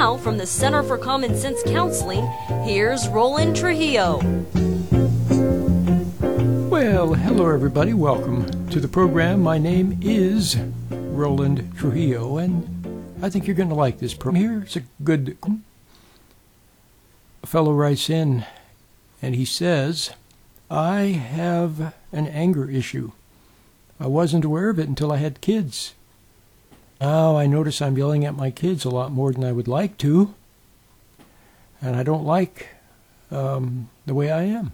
now, from the Center for Common Sense Counseling, here's Roland Trujillo. Well, hello everybody. Welcome to the program. My name is Roland Trujillo, and I think you're going to like this program. Here's a good... A fellow writes in, and he says, I have an anger issue. I wasn't aware of it until I had kids. Now I notice I'm yelling at my kids a lot more than I would like to, and I don't like the way I am.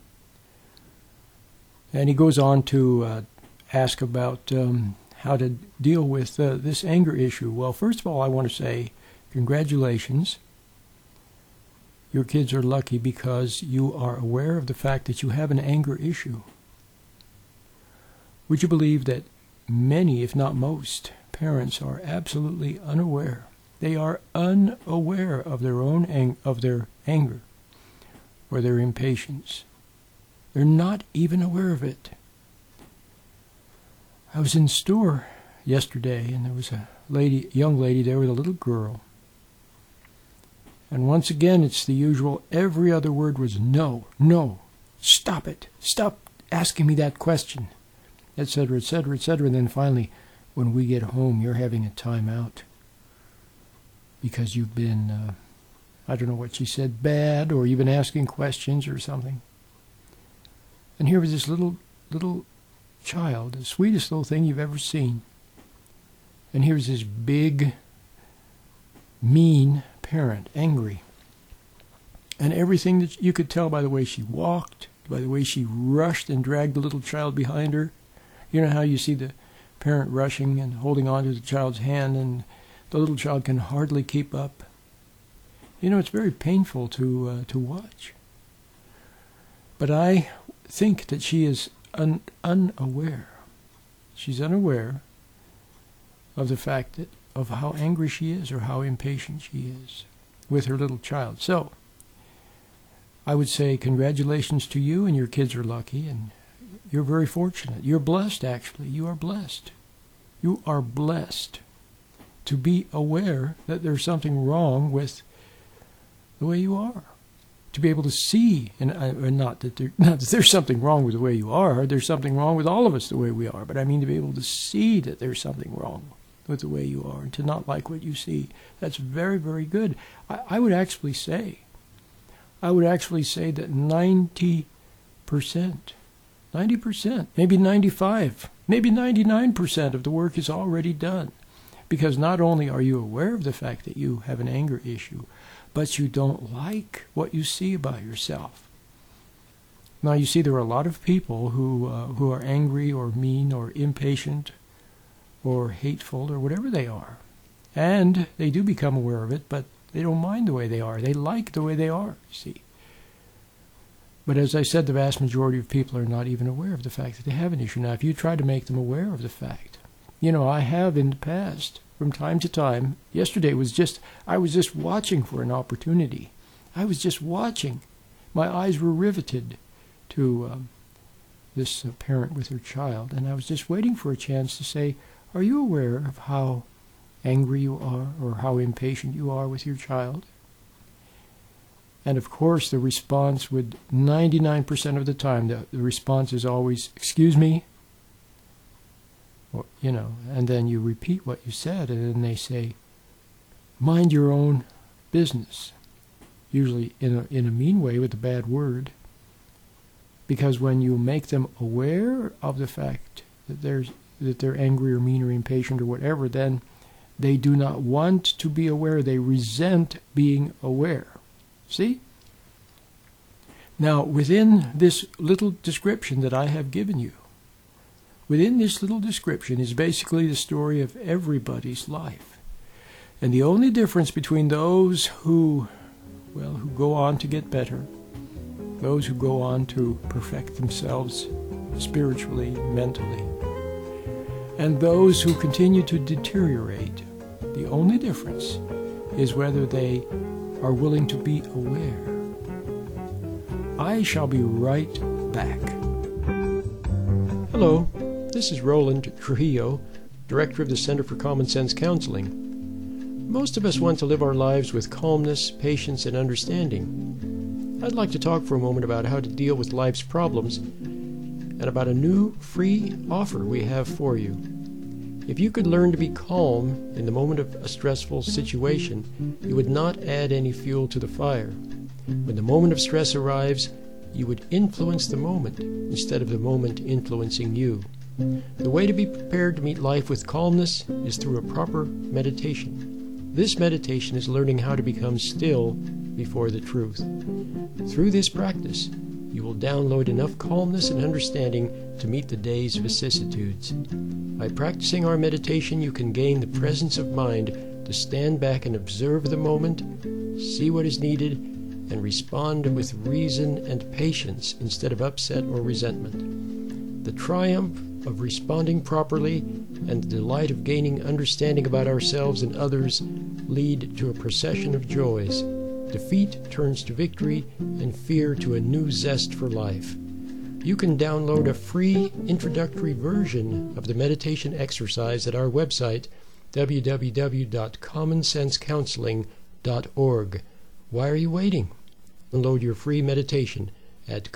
And he goes on to ask about how to deal with this anger issue. Well, first of all, I want to say congratulations. Your kids are lucky because you are aware of the fact that you have an anger issue. Would you believe that many, if not most, parents are absolutely unaware? They are unaware of their own of their anger or their impatience. They're not even aware of it. I was in the store yesterday, and there was a young lady there with a little girl. And once again, it's the usual. Every other word was no, no, stop it, stop asking me that question, etc., etc., etc. And then finally, when we get home, you're having a timeout because you've been, I don't know what she said, bad, or you've been asking questions or something. And here was this little child, the sweetest little thing you've ever seen. And here's this big, mean parent, angry. And everything that you could tell by the way she walked, by the way she rushed and dragged the little child behind her. You know how you see the parent rushing and holding on to the child's hand, and the little child can hardly keep up. You know, it's very painful to watch. But I think that she is unaware. She's unaware of the fact of how angry she is or how impatient she is with her little child. So, I would say congratulations to you, and your kids are lucky, and you're very fortunate. You're blessed, actually. You are blessed. You are blessed to be aware that there's something wrong with the way you are. To be able to see, and not that there's something wrong with the way you are. There's something wrong with all of us the way we are. But I mean to be able to see that there's something wrong with the way you are, and to not like what you see. That's very, very good. I would actually say that 90%, maybe 95%, maybe 99% of the work is already done. Because not only are you aware of the fact that you have an anger issue, but you don't like what you see about yourself. Now, you see, there are a lot of people who are angry or mean or impatient or hateful or whatever they are. And they do become aware of it, but they don't mind the way they are. They like the way they are, you see. But as I said, the vast majority of people are not even aware of the fact that they have an issue. Now, if you try to make them aware of the fact, you know, I have in the past, from time to time. Yesterday I was just watching for an opportunity. I was just watching. My eyes were riveted to this parent with her child, and I was just waiting for a chance to say, are you aware of how angry you are or how impatient you are with your child? And of course, the response would, 99% of the time, the response is always, excuse me. Or, you know, and then you repeat what you said, and then they say, mind your own business. Usually in a mean way with a bad word. Because when you make them aware of the fact that they're angry or mean or impatient or whatever, then they do not want to be aware. They resent being aware. See? Now, within this little description that I have given you, within this little description is basically the story of everybody's life. And the only difference between those who go on to get better, those who go on to perfect themselves spiritually, mentally, and those who continue to deteriorate, the only difference is whether they are willing to be aware. I shall be right back. Hello. This is Roland Trujillo, Director of the Center for Common Sense Counseling. Most of us want to live our lives with calmness, patience, and understanding. I'd like to talk for a moment about how to deal with life's problems and about a new free offer we have for you. If you could learn to be calm in the moment of a stressful situation, you would not add any fuel to the fire. When the moment of stress arrives, you would influence the moment instead of the moment influencing you. The way to be prepared to meet life with calmness is through a proper meditation. This meditation is learning how to become still before the truth. Through this practice, you will download enough calmness and understanding to meet the day's vicissitudes. By practicing our meditation, you can gain the presence of mind to stand back and observe the moment, see what is needed, and respond with reason and patience instead of upset or resentment. The triumph of responding properly and the delight of gaining understanding about ourselves and others lead to a procession of joys. Defeat turns to victory and fear to a new zest for life. You can download a free introductory version of the meditation exercise at our website, www.commonsensecounseling.org. Why are you waiting? Download your free meditation at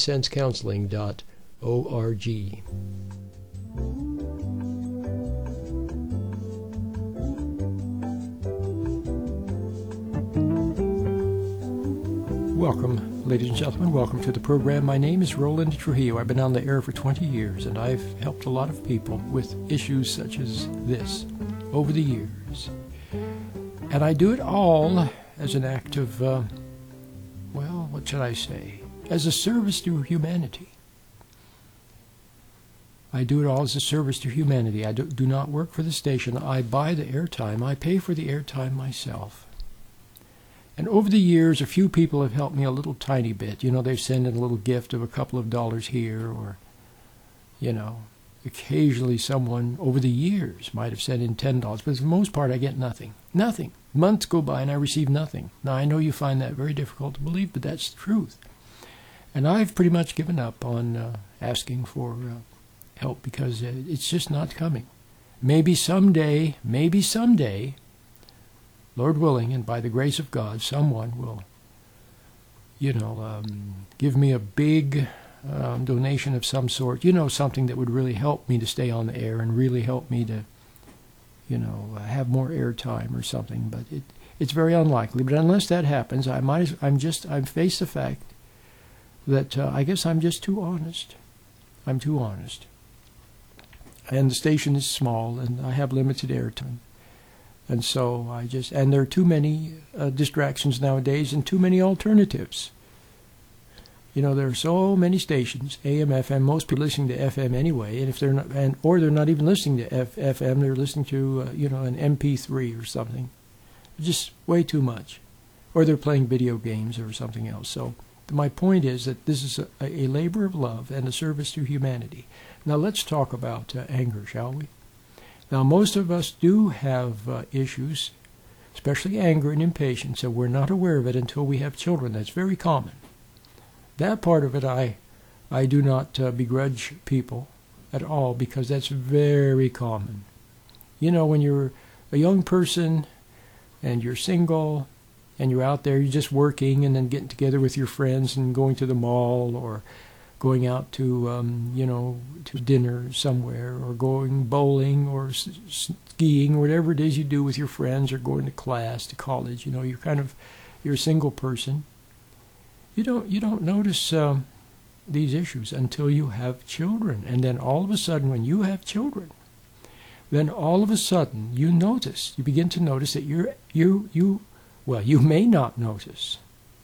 commonsensecounseling.org. Welcome, ladies and gentlemen. Welcome to the program. My name is Roland Trujillo. I've been on the air for 20 years, and I've helped a lot of people with issues such as this over the years. And I do it all as an act of, what should I say? As a service to humanity. I do it all as a service to humanity. I do not work for the station. I buy the airtime. I pay for the airtime myself. And over the years, a few people have helped me a little tiny bit. You know, they've sent in a little gift of a couple of dollars here, or, occasionally someone over the years might have sent in $10. But for the most part, I get nothing. Nothing. Months go by and I receive nothing. Now, I know you find that very difficult to believe, but that's the truth. And I've pretty much given up on asking for help because it's just not coming. Maybe someday, Lord willing, and by the grace of God, someone will, give me a big donation of some sort, something that would really help me to stay on the air and really help me to, have more airtime or something. But it's very unlikely. But unless that happens, I'm face the fact that I guess I'm just too honest. I'm too honest. And the station is small, and I have limited airtime. And so and there are too many distractions nowadays and too many alternatives. There are so many stations, AM, FM. Most people are listening to FM anyway, and if they're not, or they're not even listening to FM, they're listening to an MP3 or something. Just way too much, or they're playing video games or something else. So my point is that this is a labor of love and a service to humanity. Now let's talk about anger, shall we? Now, most of us do have issues, especially anger and impatience, so we're not aware of it until we have children. That's very common. That part of it, I do not begrudge people at all, because that's very common. When you're a young person and you're single and you're out there, you're just working and then getting together with your friends and going to the mall or going out to, to dinner somewhere, or going bowling or skiing, whatever it is you do with your friends, or going to class, to college. You're a single person. You don't notice these issues until you have children, and then all of a sudden, when you have children, then all of a sudden you begin to notice that you may not notice.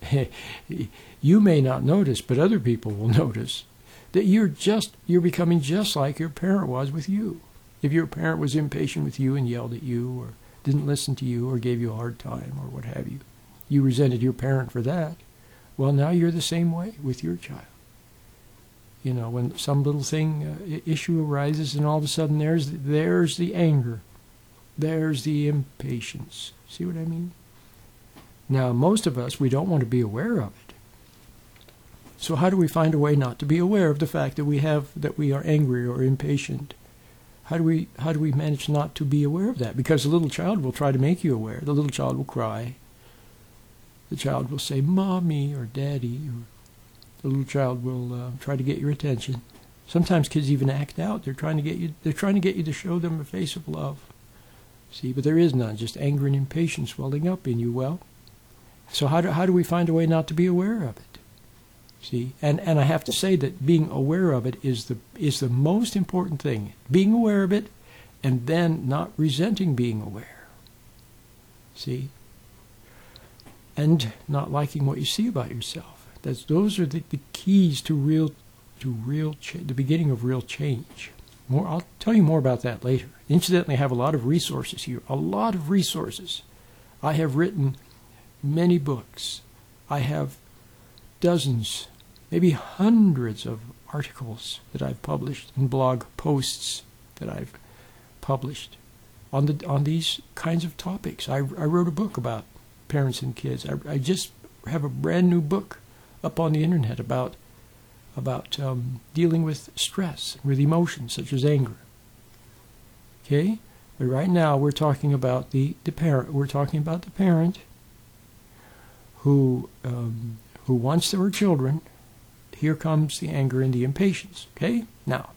You may not notice, but other people will notice that you're becoming just like your parent was with you. If your parent was impatient with you and yelled at you, or didn't listen to you, or gave you a hard time, or what have you, you resented your parent for that. Well, now you're the same way with your child. When some little issue arises, and all of a sudden there's the anger, there's the impatience. See what I mean? Now, most of us, we don't want to be aware of it. So how do we find a way not to be aware of the fact that we are angry or impatient? How do we manage not to be aware of that? Because the little child will try to make you aware. The little child will cry. The child will say, "Mommy," or "Daddy," or the little child will try to get your attention. Sometimes kids even act out. They're trying to get you. They're trying to get you to show them a face of love. See, but there is none. Just anger and impatience welling up in you. Well, so how do we find a way not to be aware of it? See, and I have to say that being aware of it is the most important thing. Being aware of it, and then not resenting being aware. See, and not liking what you see about yourself. Those are the keys to the beginning of real change. I'll tell you more about that later. Incidentally, I have a lot of resources here. A lot of resources. I have written many books. I have dozens, maybe hundreds of articles that I've published and blog posts that I've published on these kinds of topics. I wrote a book about parents and kids. I just have a brand new book up on the internet about dealing with stress, with emotions such as anger. Okay, but right now we're talking about the parent. We're talking about the parent who wants their children. Here comes the anger and the impatience. Okay, now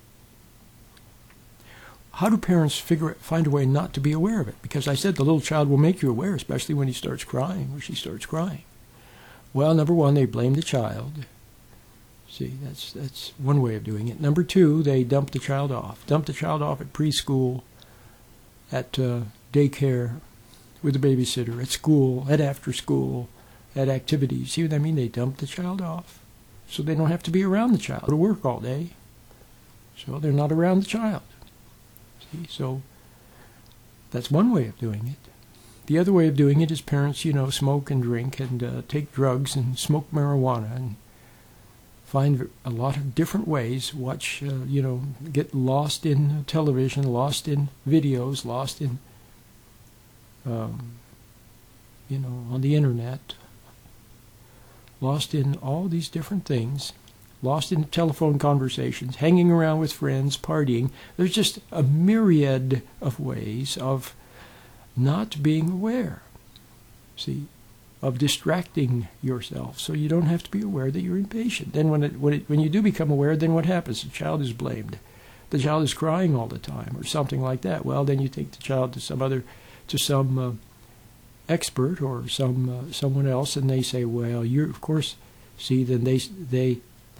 how do parents find a way not to be aware of it? Because I said the little child will make you aware, especially when he starts crying or she starts crying. Well, number one, they blame the child. See, that's one way of doing it. Number two, they dump the child off. Dump the child off at preschool, at daycare, with a babysitter, at school, at after school, at activities. See what I mean? They dump the child off so they don't have to be around the child. Go to work all day, so they're not around the child. See, so that's one way of doing it. The other way of doing it is parents, smoke and drink and take drugs and smoke marijuana and find a lot of different ways, watch, get lost in television, lost in videos, lost in, on the internet, lost in all these different things, lost in telephone conversations, hanging around with friends, partying. There's just a myriad of ways of not being aware, see, of distracting yourself so you don't have to be aware that you're impatient. Then when you do become aware, then what happens? The child is blamed. The child is crying all the time or something like that. Well, then you take the child to some expert or someone else, and they say, well, you're, of course, see, then they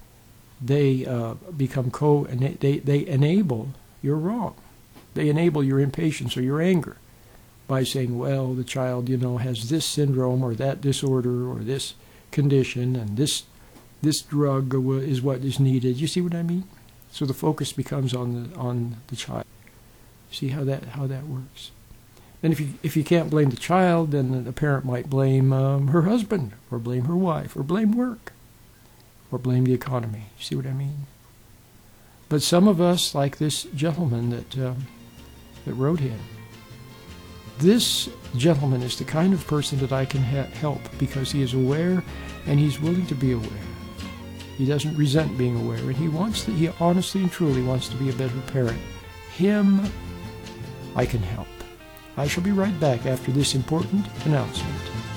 become they enable your wrong. They enable your impatience or your anger by saying, well, the child, has this syndrome or that disorder or this condition, and this drug is what is needed. You see what I mean? So the focus becomes on the child. See how that works? Then if you can't blame the child, then the parent might blame her husband, or blame her wife, or blame work, or blame the economy. You see what I mean? But some of us, like this gentleman that wrote him, this gentleman is the kind of person that I can help because he is aware and he's willing to be aware. He doesn't resent being aware, and he honestly and truly wants to be a better parent. Him, I can help. I shall be right back after this important announcement.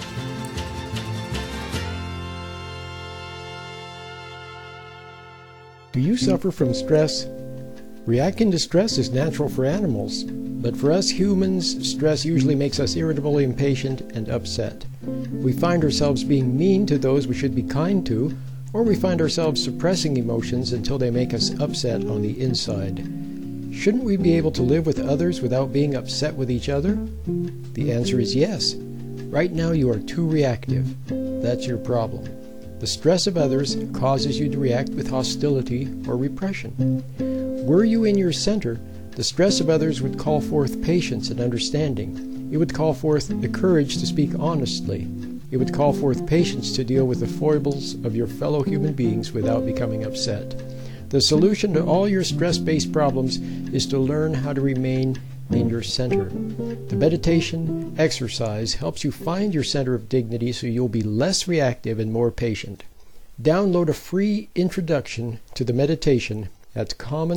Do you suffer from stress? Reacting to stress is natural for animals, but for us humans, stress usually makes us irritable, impatient, and upset. We find ourselves being mean to those we should be kind to, or we find ourselves suppressing emotions until they make us upset on the inside. Shouldn't we be able to live with others without being upset with each other? The answer is yes. Right now you are too reactive. That's your problem. The stress of others causes you to react with hostility or repression. Were you in your center, the stress of others would call forth patience and understanding. It would call forth the courage to speak honestly. It would call forth patience to deal with the foibles of your fellow human beings without becoming upset. The solution to all your stress-based problems is to learn how to remain in your center. The meditation exercise helps you find your center of dignity so you'll be less reactive and more patient. Download a free introduction to the meditation That's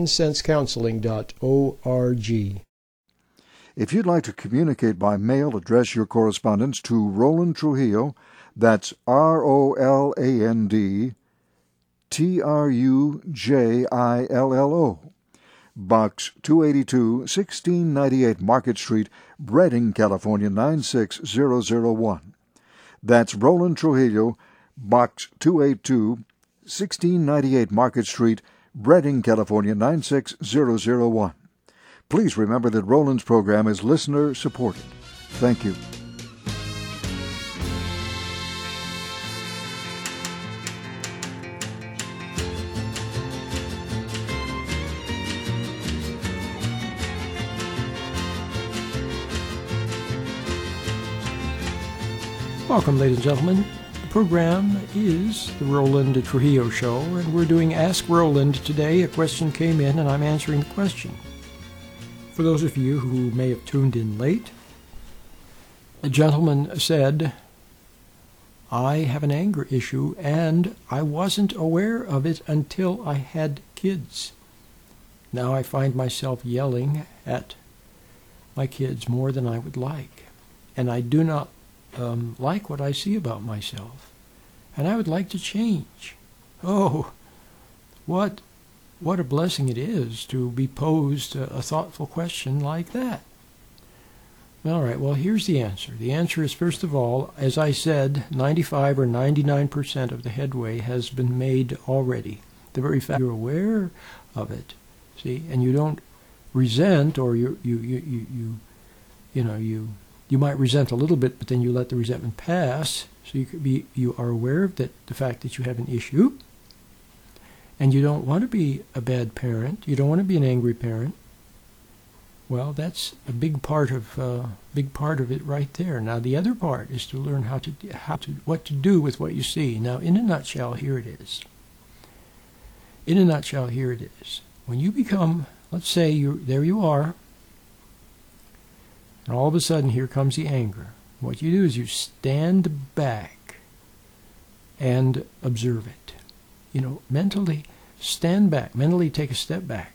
commonsensecounseling.org. If you'd like to communicate by mail, address your correspondence to Roland Trujillo. That's ROLAND TRUJILLO. Box 282, 1698 Market Street, Redding, California 96001. That's Roland Trujillo, Box 282, 1698 Market Street, Redding, California 96001. Please remember that Roland's program is listener supported. Thank you. Welcome, ladies and gentlemen. The program is the Roland Trujillo Show, and we're doing Ask Roland today. A question came in, and I'm answering the question. For those of you who may have tuned in late, a gentleman said, I have an anger issue, and I wasn't aware of it until I had kids. Now I find myself yelling at my kids more than I would like, and I do not like what I see about myself, and I would like to change. Oh, what a blessing it is to be posed a thoughtful question like that. All right, well, here's the answer. The answer is, first of all, as I said, 95 or 99% of the headway has been made already. The very fact you're aware of it, see, and you don't resent, or you might resent a little bit, but then you let the resentment pass. So you are aware of the fact that you have an issue, and you don't want to be a bad parent. You don't want to be an angry parent. Well, that's a big part of it right there. Now, the other part is to learn what to do with what you see. Now, in a nutshell, here it is. When you become, let's say, there you are. And all of a sudden, here comes the anger. What you do is you stand back and observe it. Mentally stand back. Mentally take a step back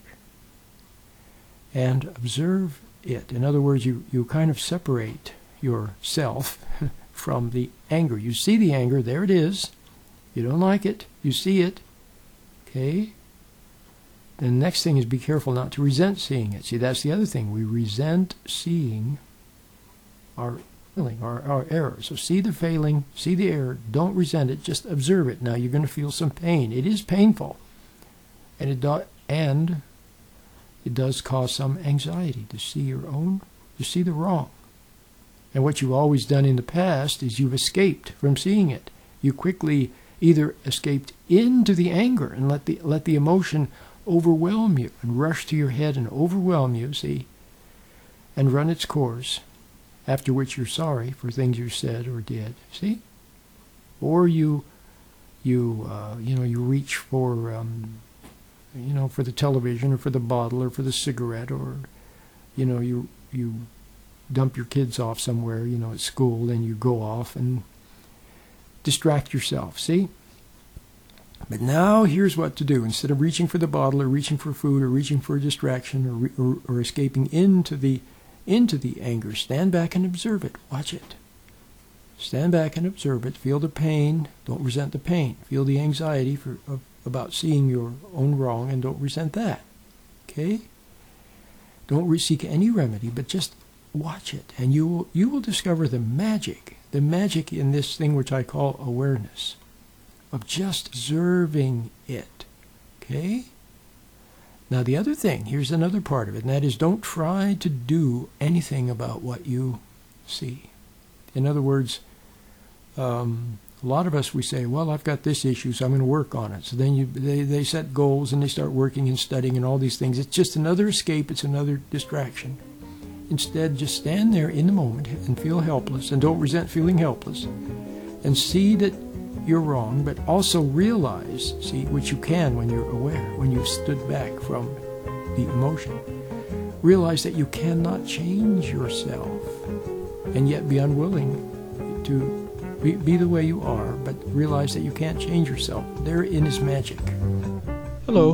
and observe it. In other words, you kind of separate yourself from the anger. You see the anger. There it is. You don't like it. You see it. Okay? The next thing is be careful not to resent seeing it. See, that's the other thing. We resent seeing our failing, our error. So see the failing, see the error, don't resent it, just observe it. Now you're going to feel some pain. It is painful. And it does cause some anxiety to see to see the wrong. And what you've always done in the past is you've escaped from seeing it. You quickly either escaped into the anger and let the emotion overwhelm you and rush to your head and overwhelm you, see, and run its course, after which you're sorry for things you said or did, see? Or you reach for for the television or for the bottle or for the cigarette, or you dump your kids off somewhere, at school, and you go off and distract yourself, see? But now here's what to do. Instead of reaching for the bottle or reaching for food or reaching for a distraction or escaping into the anger, stand back and observe it. Watch it. Stand back and observe it. Feel the pain. Don't resent the pain. Feel the anxiety about seeing your own wrong, and don't resent that. Okay? Don't seek any remedy, but just watch it, and you will discover the magic in this thing which I call awareness, of just observing it. Okay? Now the other thing, here's another part of it, and that is don't try to do anything about what you see. In other words, a lot of us, we say, well, I've got this issue, so I'm going to work on it. So then they set goals and they start working and studying and all these things. It's just another escape. It's another distraction. Instead, just stand there in the moment and feel helpless, and don't resent feeling helpless, and see that you're wrong, but also realize, see, which you can when you're aware, when you've stood back from the emotion, realize that you cannot change yourself, and yet be unwilling to be the way you are, but realize that you can't change yourself. Therein is magic. Hello,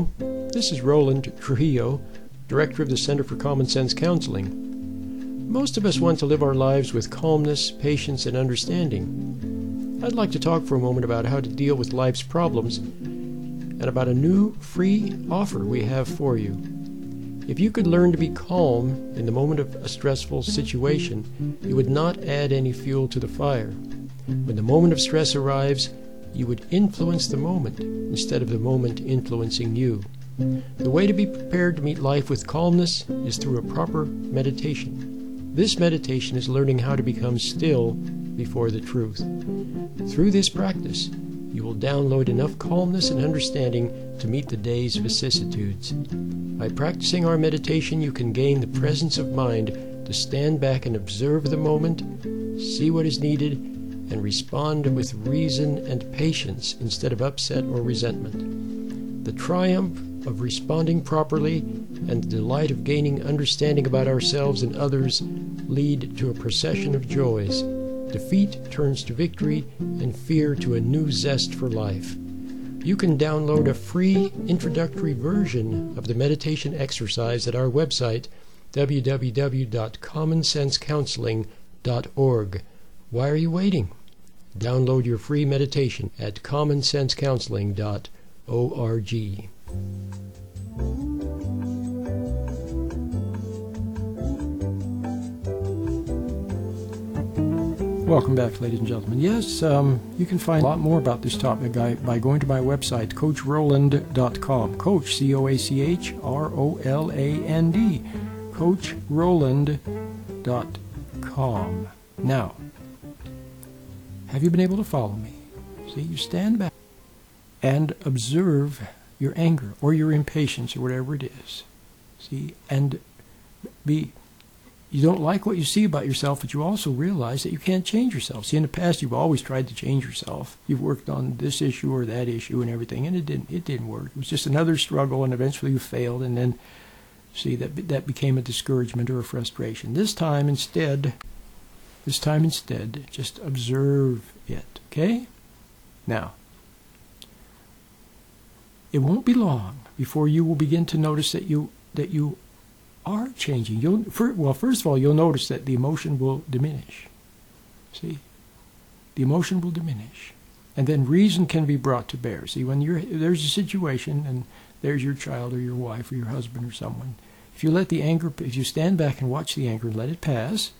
This is Roland Trujillo, Director of the Center for Common Sense Counseling. Most of us want to live our lives with calmness, patience, and understanding. I'd like to talk for a moment about how to deal with life's problems and about a new free offer we have for you. If you could learn to be calm in the moment of a stressful situation, you would not add any fuel to the fire. When the moment of stress arrives, you would influence the moment instead of the moment influencing you. The way to be prepared to meet life with calmness is through a proper meditation. This meditation is learning how to become still before the truth. Through this practice, you will download enough calmness and understanding to meet the day's vicissitudes. By practicing our meditation, you can gain the presence of mind to stand back and observe the moment, see what is needed, and respond with reason and patience instead of upset or resentment. The triumph of responding properly and the delight of gaining understanding about ourselves and others lead to a procession of joys. Defeat turns to victory and fear to a new zest for life. You can download a free introductory version of the meditation exercise at our website, www.commonsensecounseling.org. Why are you waiting? Download your free meditation at commonsensecounseling.org. Welcome back, ladies and gentlemen. Yes, you can find a lot more about this topic by going to my website, CoachRoland.com. Coach, CoachRoland, CoachRoland.com. Now, have you been able to follow me? See, you stand back and observe your anger or your impatience or whatever it is. See, and you don't like what you see about yourself, but you also realize that you can't change yourself. See, in the past, you've always tried to change yourself. You've worked on this issue or that issue and everything, and it didn't work. It was just another struggle, and eventually you failed, and then, see, that became a discouragement or a frustration. This time instead, just observe it, okay? Now, it won't be long before you will begin to notice that you are changing. First of all, you'll notice that the emotion will diminish. See? The emotion will diminish. And then reason can be brought to bear. See, when there's a situation and there's your child or your wife or your husband or someone, if you stand back and watch the anger and let it pass,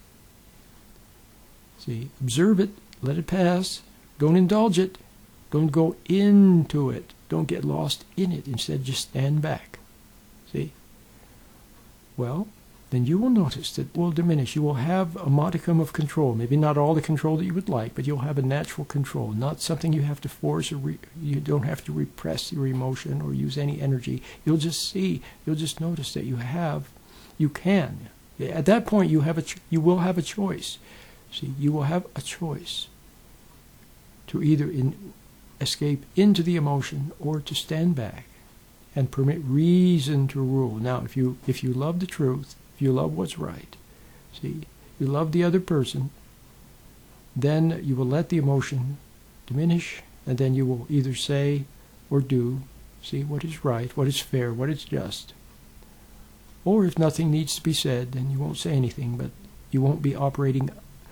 see, observe it, let it pass, don't indulge it, don't go into it, don't get lost in it, instead just stand back. See? Well, then you will notice that it will diminish. You will have a modicum of control. Maybe not all the control that you would like, but you'll have a natural control, not something you have to force or you don't have to repress your emotion or use any energy. You'll just notice that you can. At that point, you will have a choice. See, you will have a choice to either escape into the emotion or to stand back and permit reason to rule. Now, if you love the truth, if you love what's right, see, you love the other person, then you will let the emotion diminish, and then you will either say or do, see, what is right, what is fair, what is just. Or if nothing needs to be said, then you won't say anything, but you won't be operating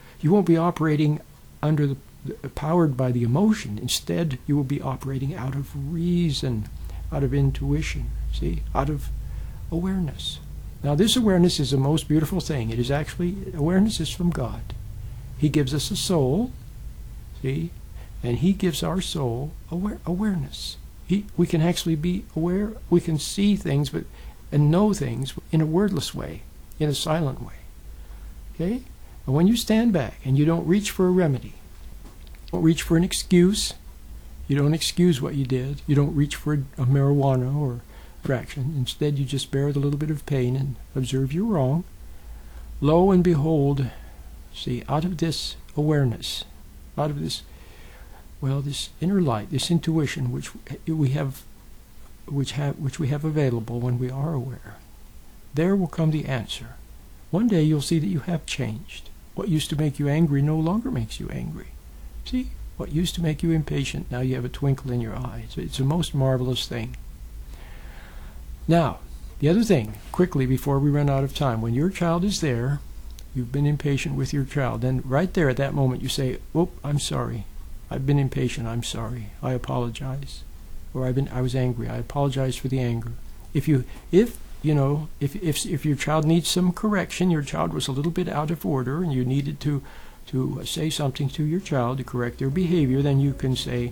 under powered by the emotion. Instead, you will be operating out of reason, out of intuition, see, out of awareness. Now, this awareness is the most beautiful thing. It is actually, awareness is from God. He gives us a soul, see, and He gives our soul awareness. We can actually be aware, we can see things and know things in a wordless way, in a silent way. Okay? And when you stand back and you don't reach for a remedy, don't reach for an excuse, you don't excuse what you did, you don't reach for a marijuana or fraction. Instead, you just bear the little bit of pain and observe you're wrong. Lo and behold, see, out of this awareness, out of this, this inner light, this intuition which we have available when we are aware, there will come the answer. One day you'll see that you have changed. What used to make you angry no longer makes you angry. See, what used to make you impatient, now you have a twinkle in your eye. It's a most marvelous thing. Now, the other thing, quickly before we run out of time, when your child is there, you've been impatient with your child, then right there at that moment you say, "Oh, I'm sorry. I've been impatient. I'm sorry. I apologize." Or I was angry. I apologize for the anger. If your child needs some correction, your child was a little bit out of order and you needed to say something to your child to correct their behavior, then you can say,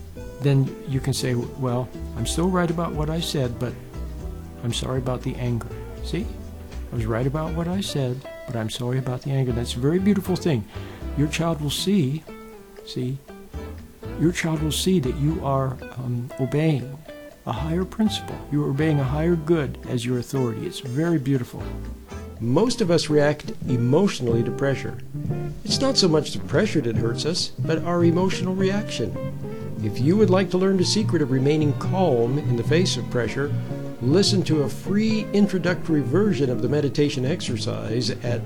"Well, I'm still right about what I said, but I'm sorry about the anger." See? I was right about what I said, but I'm sorry about the anger. That's a very beautiful thing. Your child will see, your child will see that you are obeying a higher principle. You are obeying a higher good as your authority. It's very beautiful. Most of us react emotionally to pressure. It's not so much the pressure that hurts us, but our emotional reaction. If you would like to learn the secret of remaining calm in the face of pressure, listen to a free introductory version of the meditation exercise at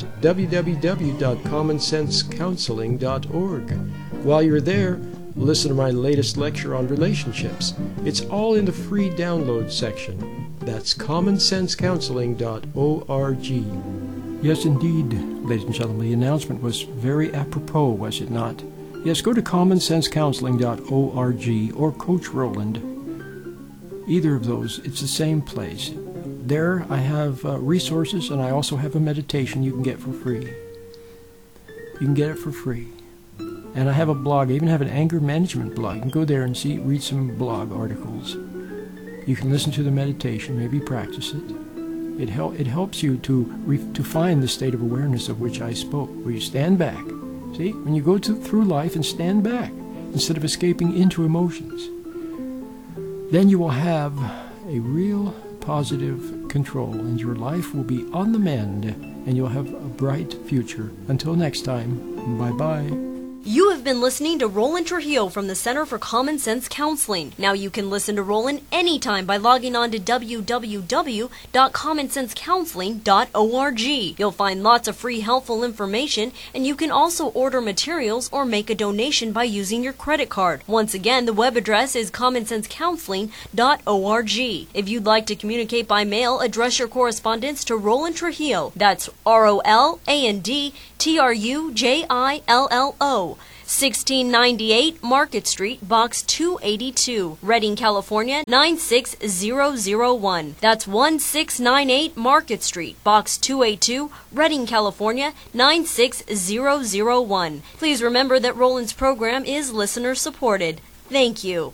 www.commonsensecounseling.org. While you're there, listen to my latest lecture on relationships. It's all in the free download section. That's commonsensecounseling.org. Yes, indeed, ladies and gentlemen. The announcement was very apropos, was it not? Yes, go to commonsensecounseling.org or Coach Roland. Either of those, it's the same place. There I have resources, and I also have a meditation you can get for free. You can get it for free. And I have a blog. I even have an anger management blog. You can go there and read some blog articles. You can listen to the meditation, maybe practice it. It helps you to find the state of awareness of which I spoke, where you stand back. See, when you go through life and stand back instead of escaping into emotions, then you will have a real positive control, and your life will be on the mend, and you'll have a bright future. Until next time, bye-bye. You have been listening to Roland Trujillo from the Center for Common Sense Counseling. Now you can listen to Roland anytime by logging on to www.commonsensecounseling.org. You'll find lots of free helpful information, and you can also order materials or make a donation by using your credit card. Once again, the web address is commonsensecounseling.org. If you'd like to communicate by mail, address your correspondence to Roland Trujillo. That's ROLAND TRUJILLO. 1698 Market Street, Box 282, Redding, California 96001. That's 1698 Market Street, Box 282, Redding, California 96001. Please remember that Roland's program is listener supported. Thank you.